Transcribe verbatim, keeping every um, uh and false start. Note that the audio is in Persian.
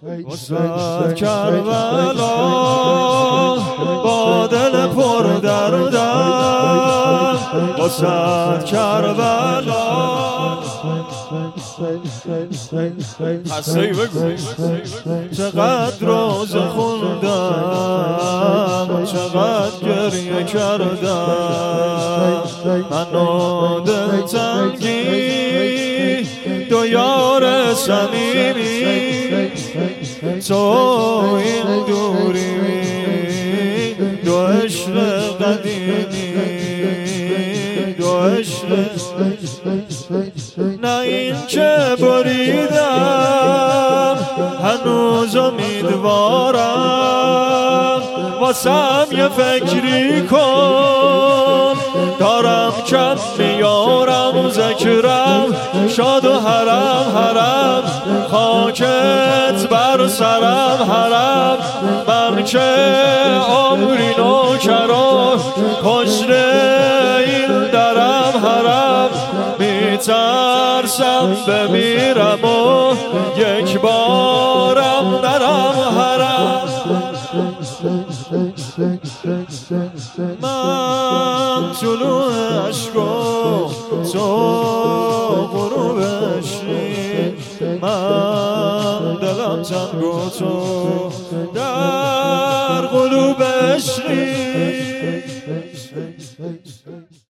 وسط کربلا با دل پر دردم، وسط کربلا هستی بگو چقدر روز خوندم، چقدر گریه کردم، من و دلتنگی دو یار صمیمی، تو این دوری دو عشق قدیمی، دو عشق نه این که بریدم هنوز امیدوارم، واسم یه فکری کن دارم کم میارم، ذکرم شاد و حرم حرم خاکت بر سرم حرم، من که عمری نوکرم کشته این درم حرم، میترسم بمیرم و یک بارم نرم حرم، من طلوع عشق و تو غروبشی، من دلم تنگ و تو در قلوب عشقی.